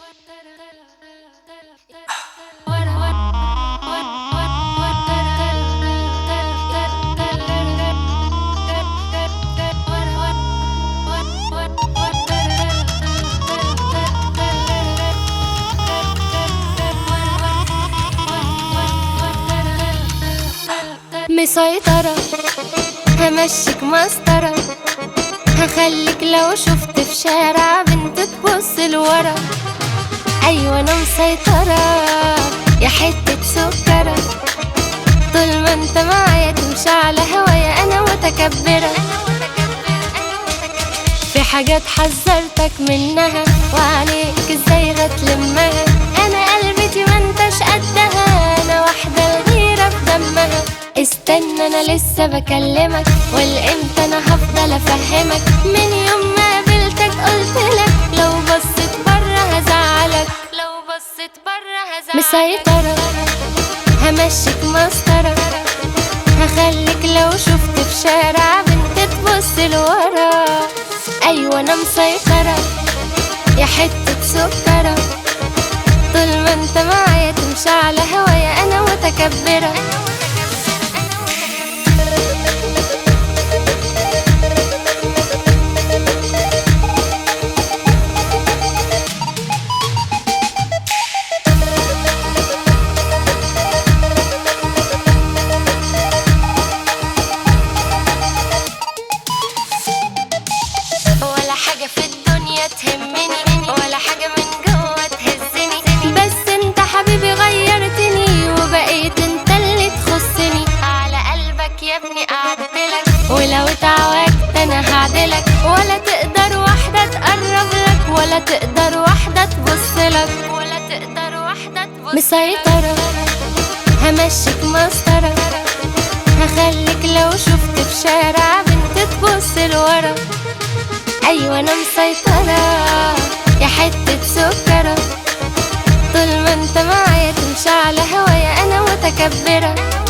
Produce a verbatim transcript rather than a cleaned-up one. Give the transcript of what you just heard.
مسيطرة، همشيك مسطرة، هخليك لو شفت في شارع بنت تبص لورا. أيوة أنا مسيطرة يا حتة سكرة، طول ما انت معايا تمشي على هوايا أنا متكبرة. في حاجات حذرتك منها وعليك ازاي هتلمها، أنا قلبتي ما انتش قدها، أنا واحدة الغيرة في دمها. استنى أنا لسه بكلمك، والامتى أنا هفضل أفهمك، من يوم ما قابلتك قلتلك لو بصيت برا هزعلك، لو بصيت برا هزعلك. مسيطرة همشيك مسطرة، هخليك لو شفت في شارع بنت تبص لورا. أيوة أنا مسيطرة يا حتة سكرة، طول ما انت معايا تمشي على هوايا أنا متكبرة. ولا حاجة في الدنيا تهمني، ولا حاجة من جوه تهزني، بس انت حبيبي غيرتني وبقيت انت اللي تخصني. على قلبك يا ابني قعدتلك، ولو اتعوجت انا هعدلك، ولا تقدر واحدة تقرب لك، ولا تقدر واحدة تبصلك، ولا تقدر واحدة تبصلك. مسيطرة همشيك مسطرة، هخليك لو شفت في شارع بنت تبص لورا. أيوة أنا مسيطرة يا حتة سكرة، طول ما انت معايا تمشي على هوايا أنا متكبرة.